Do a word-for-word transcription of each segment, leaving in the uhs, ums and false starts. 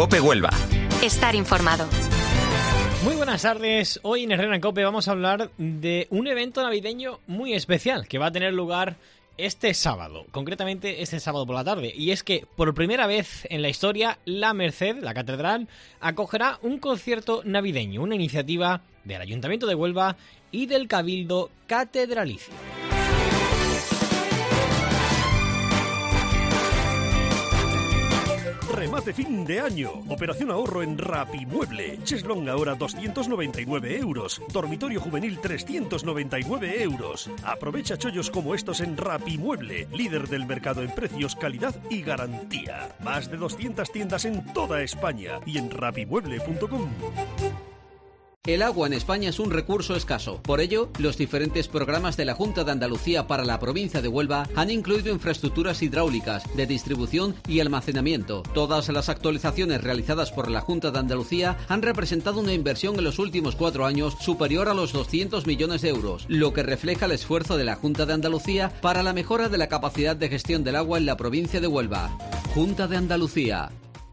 COPE Huelva. Estar informado. Muy buenas tardes. Hoy en Herrera en COPE vamos a hablar de un evento navideño muy especial que va a tener lugar este sábado, concretamente este sábado por la tarde. Y es que por primera vez en la historia, la Merced, la catedral, acogerá un concierto navideño, una iniciativa del Ayuntamiento de Huelva y del Cabildo Catedralicio. Remate fin de año. Operación ahorro en Rapimueble. Cheslong ahora doscientos noventa y nueve euros. Dormitorio juvenil trescientos noventa y nueve euros. Aprovecha chollos como estos en Rapimueble, líder del mercado en precios, calidad y garantía. Más de doscientas tiendas en toda España y en rapimueble punto com. El agua en España es un recurso escaso. Por ello, los diferentes programas de la Junta de Andalucía para la provincia de Huelva han incluido infraestructuras hidráulicas, de distribución y almacenamiento. Todas las actualizaciones realizadas por la Junta de Andalucía han representado una inversión en los últimos cuatro años superior a los doscientos millones de euros, lo que refleja el esfuerzo de la Junta de Andalucía para la mejora de la capacidad de gestión del agua en la provincia de Huelva. Junta de Andalucía.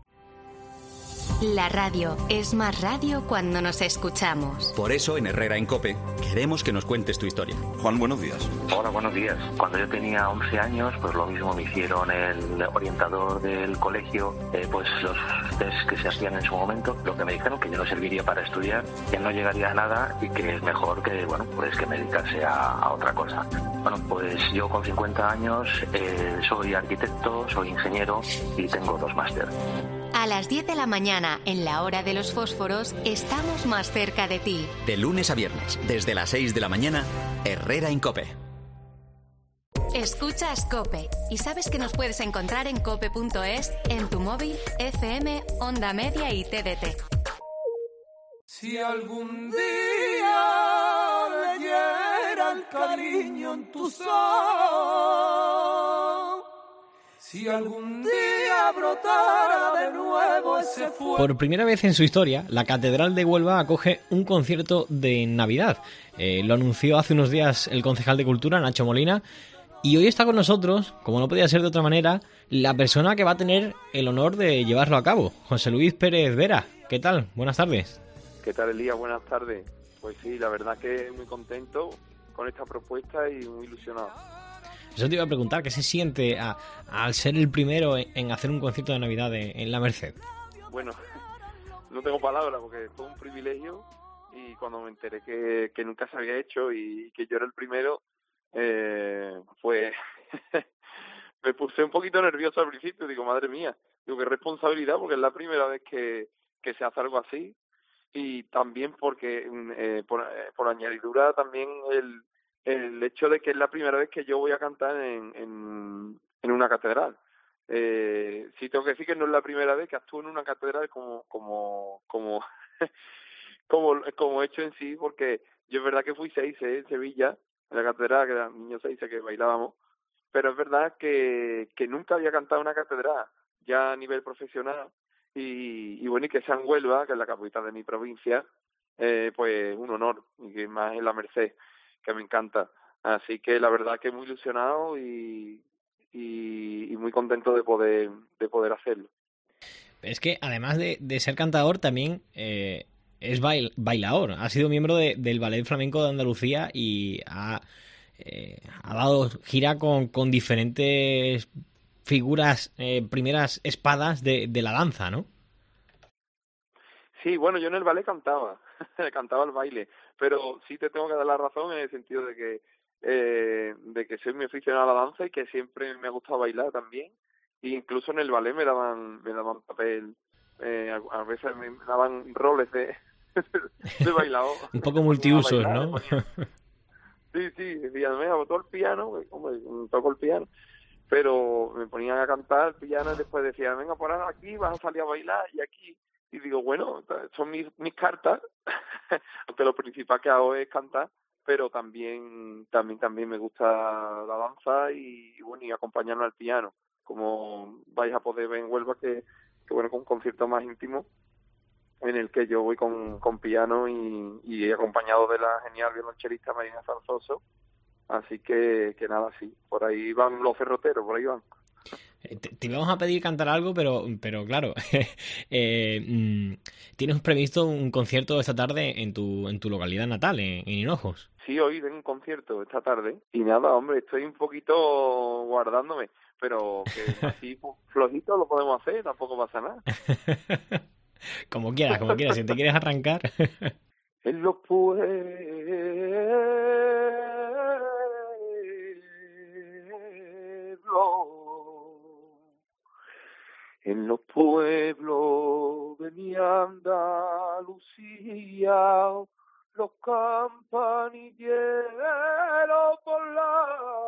La radio es más radio cuando nos escuchamos. Por eso en Herrera en COPE queremos que nos cuentes tu historia. Juan, buenos días. Hola, buenos días. Cuando yo tenía once años, pues lo mismo me hicieron el orientador del colegio, eh, pues los test que se hacían en su momento, lo que me dijeron que yo no serviría para estudiar, que no llegaría a nada y que es mejor que, bueno, pues que me dedicase a, a otra cosa. Bueno, pues yo con cincuenta años eh, soy arquitecto, soy ingeniero y tengo dos másteres. A las diez de la mañana, en la hora de los fósforos, estamos más cerca de ti. De lunes a viernes, desde las seis de la mañana, Herrera en COPE. Escuchas COPE y sabes que nos puedes encontrar en cope punto es, en tu móvil, F M, Onda Media y T D T. Si algún día leyera el cariño en tu sol, si algún día brotara de nuevo ese fuego. Por primera vez en su historia, la Catedral de Huelva acoge un concierto de Navidad. Eh, lo anunció hace unos días el concejal de Cultura, Nacho Molina, y hoy está con nosotros, como no podía ser de otra manera, la persona que va a tener el honor de llevarlo a cabo, José Luis Pérez Vera. ¿Qué tal? Buenas tardes. ¿Qué tal, Elías? Buenas tardes. Pues sí, la verdad que muy contento con esta propuesta y muy ilusionado. Eso te iba a preguntar, ¿qué se siente a, al ser el primero en, en hacer un concierto de Navidad en, en la Merced? Bueno, no tengo palabras porque es todo un privilegio y cuando me enteré que, que nunca se había hecho y que yo era el primero, eh, pues me puse un poquito nervioso al principio. Digo, madre mía, digo, qué responsabilidad porque es la primera vez que, que se hace algo así y también porque eh, por, eh, por añadidura también el el hecho de que es la primera vez que yo voy a cantar en, en, en una catedral. Eh, sí tengo que decir que no es la primera vez que actúo en una catedral como como como como como hecho en sí, porque yo es verdad que fui seis en Sevilla, en la catedral, que eran niños seis que bailábamos, pero es verdad que, que nunca había cantado en una catedral, ya a nivel profesional, y, y bueno, y que sea en Huelva, que es la capital de mi provincia, eh, pues un honor, y que más en la Merced, que me encanta. Así que la verdad que muy ilusionado y, y, y muy contento de poder de poder hacerlo. Es que además de, de ser cantador también eh, es bail, bailador. Ha sido miembro de, del Ballet Flamenco de Andalucía y ha, eh, ha dado gira con, con diferentes figuras, eh, primeras espadas de, de la danza, ¿no? Sí, bueno, yo en el ballet cantaba, cantaba el baile, pero sí te tengo que dar la razón en el sentido de que eh, de que soy muy aficionado a la danza y que siempre me ha gustado bailar también, e incluso en el ballet me daban me daban papel, eh, a, a veces me daban roles de, de bailador. Un poco multiusos, bailar, ¿no? Sí, sí, decían, mira, toco el piano, hombre, toco el piano, pero me ponían a cantar el piano y después decían, venga, por ahora aquí vas a salir a bailar y aquí. Y digo, bueno, son mis, mis cartas, aunque lo principal que hago es cantar, pero también también también me gusta la danza y, y bueno, y acompañarme al piano, como vais a poder ver en Huelva, que, que bueno, con un concierto más íntimo, en el que yo voy con, con piano y, y acompañado de la genial violonchelista Marina Zarzoso, así que, que nada, sí, por ahí van los ferroteros, por ahí van. Te, te íbamos a pedir cantar algo, pero, pero claro, eh, mm, tienes previsto un concierto esta tarde en tu en tu localidad natal, en, en Hinojos. Sí, hoy tengo un concierto esta tarde y nada, hombre, estoy un poquito guardándome, pero que así flojito lo podemos hacer, tampoco pasa nada. Como quieras, como quieras, si te quieres arrancar. En los pueblos En los pueblos de mi Andalucía, los campanilleros por la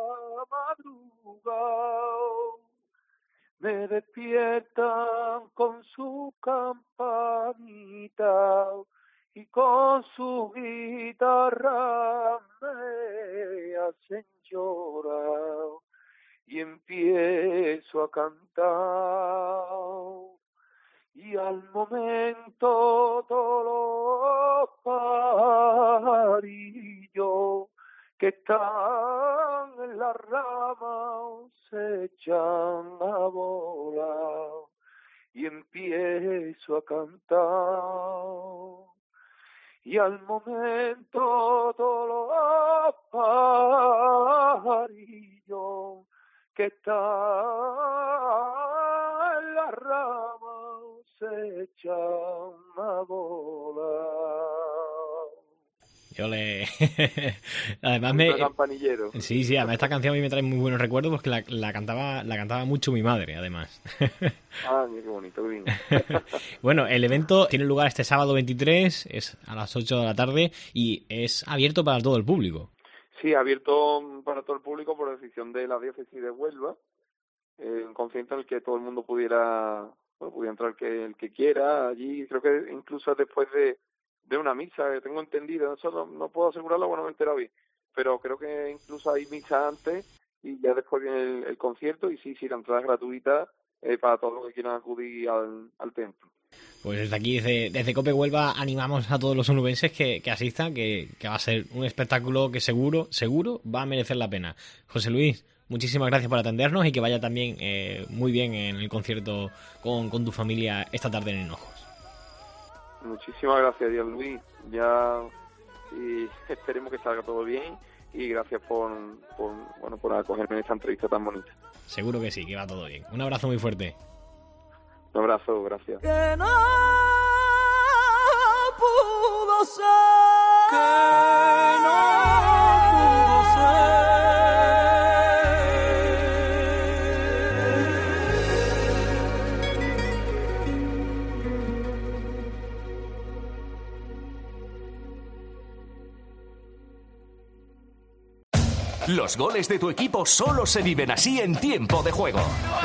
madrugada me despiertan con su campanita y con su guitarra me hacen llorar. Y empiezo a cantar y al momento todos los pajarillos que están en la rama se echan a volar y empiezo a cantar y al momento todos los pajarillos que está en la rama se echan a volar. Yo le... además me... campanillero. Sí, sí, además esta canción a mí me trae muy buenos recuerdos porque la, la cantaba la cantaba mucho mi madre, además. Ah, qué bonito, qué bien. Bueno, el evento tiene lugar este sábado veintitrés, es a las ocho de la tarde y es abierto para todo el público. Sí, abierto para todo el público por decisión de la diócesis de Huelva, eh, un concierto en el que todo el mundo pudiera, bueno, pudiera entrar el que, el que quiera allí, creo que incluso después de, de una misa, tengo entendido, eso no, no puedo asegurarlo, bueno, me he enterado bien, pero creo que incluso hay misa antes y ya después viene el, el concierto y sí, sí, la entrada es gratuita eh, para todos los que quieran acudir al, al templo. Pues desde aquí, desde, desde Cope Huelva, animamos a todos los onubenses que, que asistan, que, que va a ser un espectáculo que seguro, seguro va a merecer la pena. José Luis, muchísimas gracias por atendernos y que vaya también eh, muy bien en el concierto con, con tu familia esta tarde en Hinojos. Muchísimas gracias, Dios Luis. Ya y esperemos que salga todo bien y gracias por, por, bueno, por acogerme en esta entrevista tan bonita. Seguro que sí, que va todo bien. Un abrazo muy fuerte. Un abrazo, gracias. Que no pudo ser, que no pudo ser. Los goles de tu equipo solo se viven así en tiempo de juego.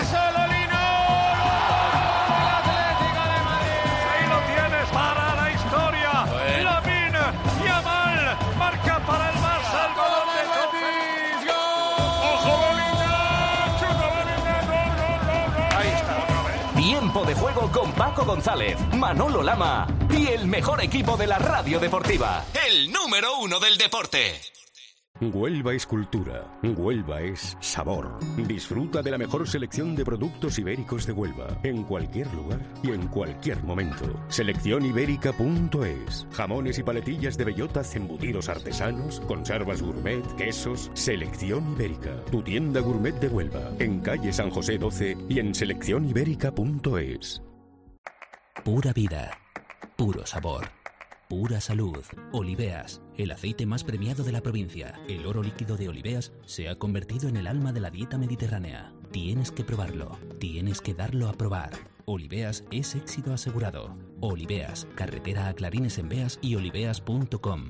Tiempo de juego con Paco González, Manolo Lama y el mejor equipo de la radio deportiva, el número uno del deporte. Huelva es cultura, Huelva es sabor. Disfruta de la mejor selección de productos ibéricos de Huelva, en cualquier lugar y en cualquier momento. selección ibérica punto es. Jamones y paletillas de bellotas, embutidos artesanos, conservas gourmet, quesos. Selección Ibérica, tu tienda gourmet de Huelva, en calle San José doce y en selección ibérica punto es. Pura vida, puro sabor. Pura salud. Oliveas, el aceite más premiado de la provincia. El oro líquido de Oliveas se ha convertido en el alma de la dieta mediterránea. Tienes que probarlo. Tienes que darlo a probar. Oliveas es éxito asegurado. Oliveas, carretera a Clarines en Beas y oliveas punto com.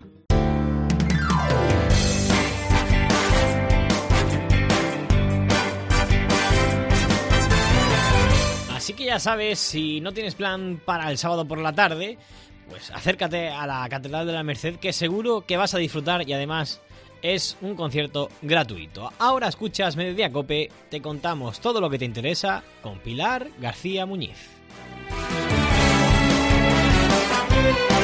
Así que ya sabes, si no tienes plan para el sábado por la tarde, pues acércate a la Catedral de la Merced, que seguro que vas a disfrutar y además es un concierto gratuito. Ahora escuchas Mediodía Cope, te contamos todo lo que te interesa con Pilar García Muñiz.